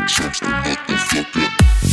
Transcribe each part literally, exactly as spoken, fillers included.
Trumpster motherfucker.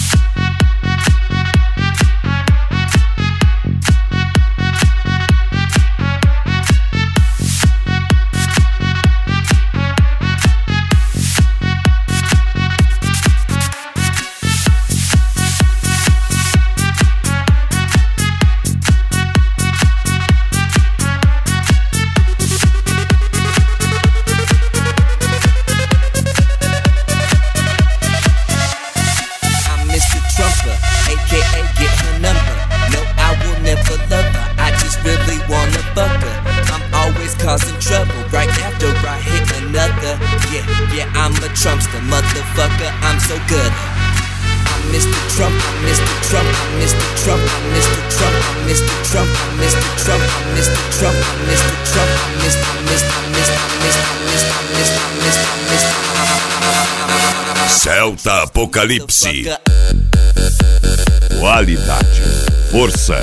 Causing trouble right after I hit another. Yeah, yeah, I'm a Trumpster, motherfucker, I'm so good. I'm Mister Trump, I'm Mister Trump, I'm Mister Trump, I'm Mister Trump, I'm Mister Trump, I'm Mister Trump, I'm Mister Trump, I'm Mister Trump, I'm Mister Mister Mister Mister Mister Mister Mister Celta Apocalipse. Qualidade, força.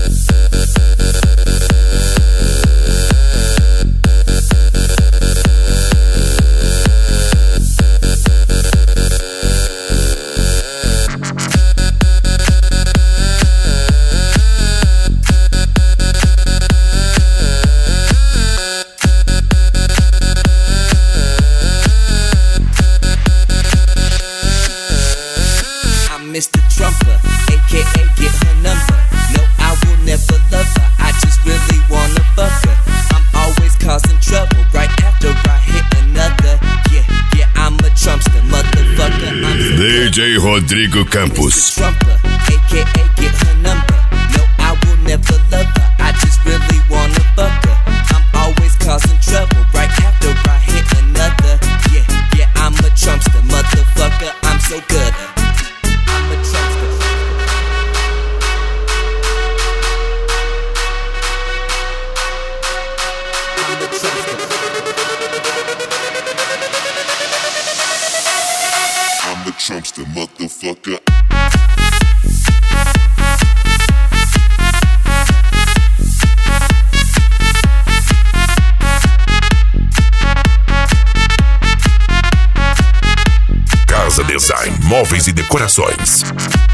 Mister Trumper, aka get her number. No, I will never love her, I just really wanna fuck her. I'm always causing trouble right after I hit another. Yeah, yeah, I'm a Trumpster, motherfucker, I'm so D J Rodrigo Campos. Mister Trumper, aka get her number. No, I will never love her, I just really wanna fuck her. I'm always causing trouble right after I hit another. Yeah, yeah, I'm a Trumpster, motherfucker, I'm so good. I'm a Trumpster. I'm a Trumpster. I'm the Trumpster motherfucker. Casa Design, móveis e decorações.